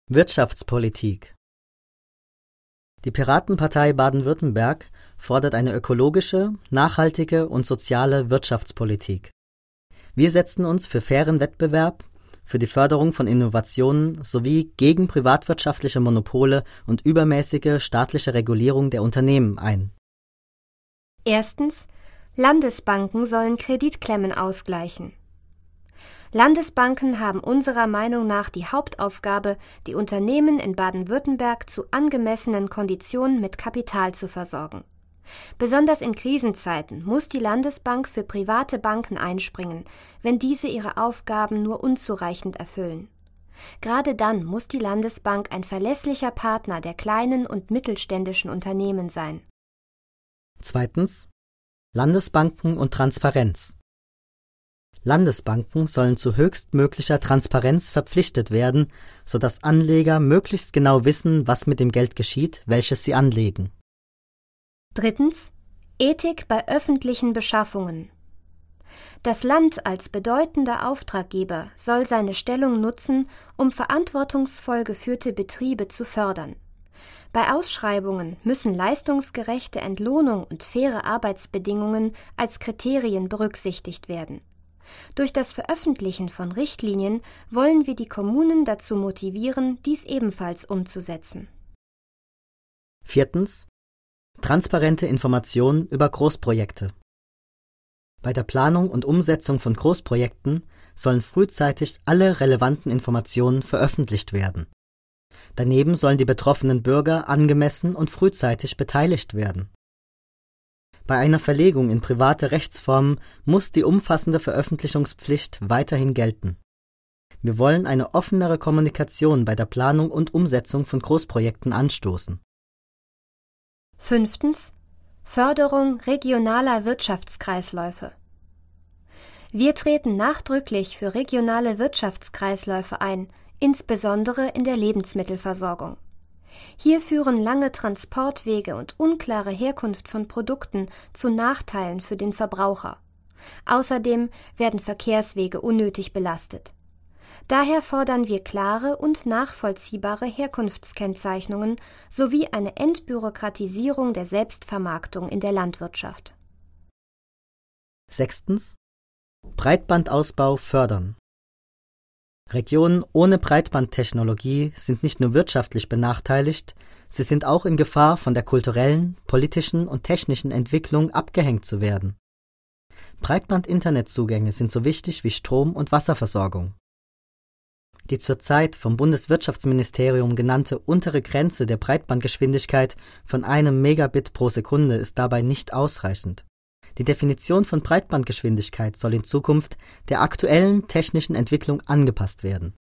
Wirtschaftspolitik. Die Piratenpartei Baden-Württemberg fordert eine ökologische, nachhaltige und soziale Wirtschaftspolitik. Wir setzen uns für fairen Wettbewerb, für die Förderung von Innovationen sowie gegen privatwirtschaftliche Monopole und übermäßige staatliche Regulierung der Unternehmen ein. Erstens: Landesbanken sollen Kreditklemmen ausgleichen. Landesbanken haben unserer Meinung nach die Hauptaufgabe, die Unternehmen in Baden-Württemberg zu angemessenen Konditionen mit Kapital zu versorgen. Besonders in Krisenzeiten muss die Landesbank für private Banken einspringen, wenn diese ihre Aufgaben nur unzureichend erfüllen. Gerade dann muss die Landesbank ein verlässlicher Partner der kleinen und mittelständischen Unternehmen sein. Zweitens: Landesbanken und Transparenz. Landesbanken sollen zu höchstmöglicher Transparenz verpflichtet werden, sodass Anleger möglichst genau wissen, was mit dem Geld geschieht, welches sie anlegen. Drittens: Ethik bei öffentlichen Beschaffungen. Das Land als bedeutender Auftraggeber soll seine Stellung nutzen, um verantwortungsvoll geführte Betriebe zu fördern. Bei Ausschreibungen müssen leistungsgerechte Entlohnung und faire Arbeitsbedingungen als Kriterien berücksichtigt werden. Durch das Veröffentlichen von Richtlinien wollen wir die Kommunen dazu motivieren, dies ebenfalls umzusetzen. Viertens: Transparente Informationen über Großprojekte. Bei der Planung und Umsetzung von Großprojekten sollen frühzeitig alle relevanten Informationen veröffentlicht werden. Daneben sollen die betroffenen Bürger angemessen und frühzeitig beteiligt werden. Bei einer Verlegung in private Rechtsformen muss die umfassende Veröffentlichungspflicht weiterhin gelten. Wir wollen eine offenere Kommunikation bei der Planung und Umsetzung von Großprojekten anstoßen. Fünftens: Förderung regionaler Wirtschaftskreisläufe. Wir treten nachdrücklich für regionale Wirtschaftskreisläufe ein, insbesondere in der Lebensmittelversorgung. Hier führen lange Transportwege und unklare Herkunft von Produkten zu Nachteilen für den Verbraucher. Außerdem werden Verkehrswege unnötig belastet. Daher fordern wir klare und nachvollziehbare Herkunftskennzeichnungen sowie eine Entbürokratisierung der Selbstvermarktung in der Landwirtschaft. Sechstens: Breitbandausbau fördern. Regionen ohne Breitbandtechnologie sind nicht nur wirtschaftlich benachteiligt, sie sind auch in Gefahr, von der kulturellen, politischen und technischen Entwicklung abgehängt zu werden. Breitband-Internetzugänge sind so wichtig wie Strom- und Wasserversorgung. Die zurzeit vom Bundeswirtschaftsministerium genannte untere Grenze der Breitbandgeschwindigkeit von 1 Megabit pro Sekunde ist dabei nicht ausreichend. Die Definition von Breitbandgeschwindigkeit soll in Zukunft der aktuellen technischen Entwicklung angepasst werden.